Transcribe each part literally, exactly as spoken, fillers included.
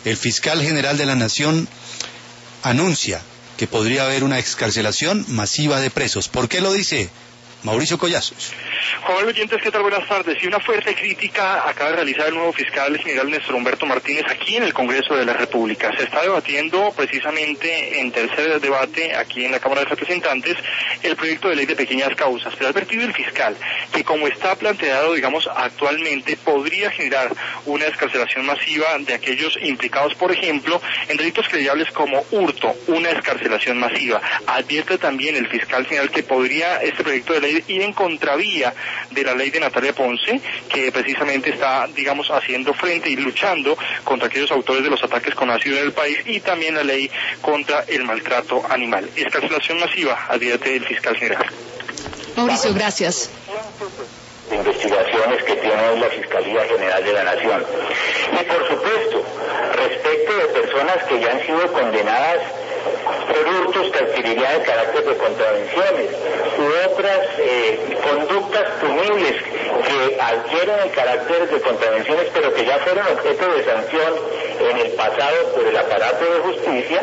el fiscal general de la Nación anuncia que podría haber una excarcelación masiva de presos. ¿Por qué lo dice Mauricio Collazos? Joven oyentes, ¿qué tal? Buenas tardes. Y una fuerte crítica acaba de realizar el nuevo fiscal general Néstor Humberto Martínez aquí en el Congreso de la República. Se está debatiendo precisamente en tercer debate aquí en la Cámara de Representantes el proyecto de ley de pequeñas causas. Pero ha advertido el fiscal que como está planteado, digamos, actualmente podría generar una excarcelación masiva de aquellos implicados, por ejemplo, en delitos credibles como hurto, una excarcelación masiva. Advierte también el fiscal general que podría este proyecto de ley ir en contravía de la ley de Natalia Ponce, que precisamente está, digamos, haciendo frente y luchando contra aquellos autores de los ataques con ácido en el país, y también la ley contra el maltrato animal. Excarcelación masiva, advierte el fiscal general. Mauricio, gracias. De investigaciones que tiene la Fiscalía General de la Nación. Y por supuesto, respecto de personas que ya han sido condenadas por hurtos que adquirirían el carácter de contravenciones u otras eh, conductas punibles que adquieren el carácter de contravenciones pero que ya fueron objeto de sanción en el pasado por el aparato de justicia,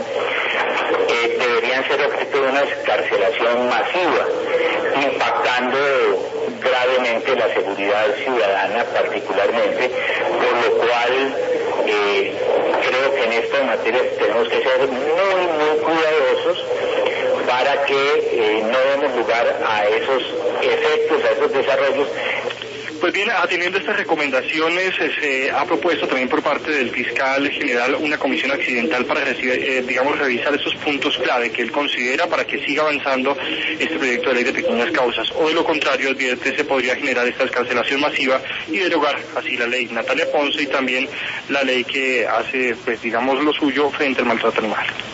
eh, deberían ser objeto de una excarcelación masiva, impactando gravemente la seguridad ciudadana particularmente, por lo cual eh, creo que en estas materias tenemos que ser muy, muy cuidadosos para que eh, no demos lugar a esos efectos, a esos desarrollos. Pues bien, atendiendo estas recomendaciones, eh, se ha propuesto también por parte del fiscal general una comisión accidental para recibir, eh, digamos, revisar esos puntos clave que él considera para que siga avanzando este proyecto de ley de pequeñas causas. O de lo contrario, advierte, se podría generar esta excarcelación masiva y derogar así la ley Natalia Ponce y también la ley que hace, pues digamos, lo suyo frente al maltrato animal.